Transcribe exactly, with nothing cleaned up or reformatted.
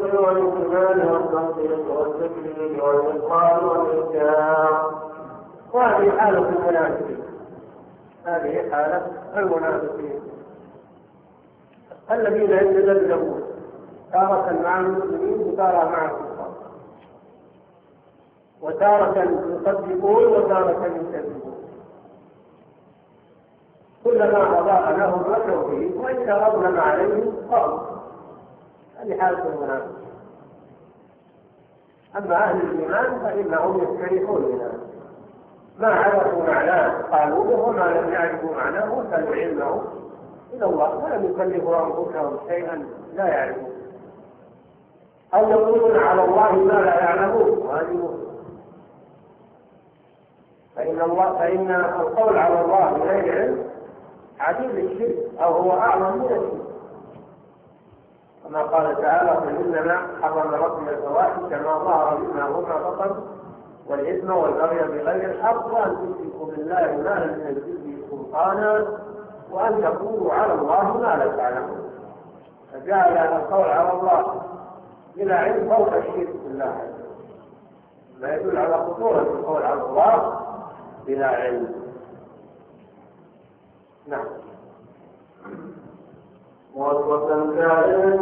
والشكر والإيمان والتصديق والتكليل والإقرار والإنكار. وهذه حالة المنافقين، هذه حالة المنافقين الذين يتذبذبون تارة مع المسلمين وتارة مع الكفار، وتارة يصدقون وتارة يكذبون، كلما أضاء لهم التوحيد وإذا أظلم عليهم قالوا. هذه حالة المنافق. أما أهل الإيمان فإنهم يستريحون منها، ما عرفوا معناه قالوا به، وما لم يعرفوا معناه وسلوا علمه إلى الله، ولم يكلفوا أنفسهم شيئا لا يعرفون، أو يقولون على الله ما لا يعلمون، وهذه فإن الله فإن القول على الله بغير علم عديد الشرك، أو هو أعظم من الشرك، كما قال تعالى: قل إنما حرم ربنا الفواحش ما ظهر منها وما بطن والإثم والبغي بغير الحق وأن تشركوا بالله ما لم ينزل به سلطانا وأن تقولوا على الله ما لا تعلمون. فجعل القول على الله بلا علم فوق الشرك بالله، ما يدل على خطورة القول على الله بلا علم. نعم.